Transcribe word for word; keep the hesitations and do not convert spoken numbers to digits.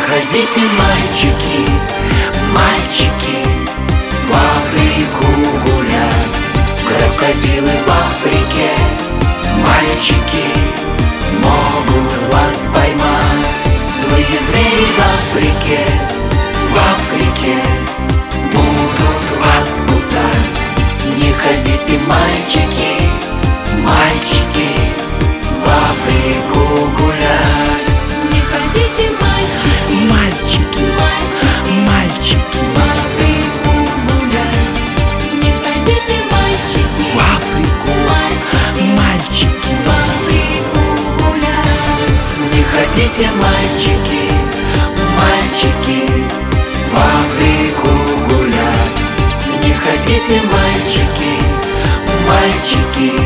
ходите, мальчики, мальчики, в Африку гулять. Крокодилы в Африке, мальчики, могут вас поймать. Злые звери в Африке, в Африке будут вас кусать. Не ходите, мальчики, мальчики, в Африку гулять. Не ходите, мальчики, Мальчики, мальчики, мальчики, в Африку гулять. Не ходите, мальчики, в Африку, мальчики, мальчики, в Африку гулять. не ходите, мальчики, мальчики, в Африку гулять. Не ходите, мальчики, мальчики,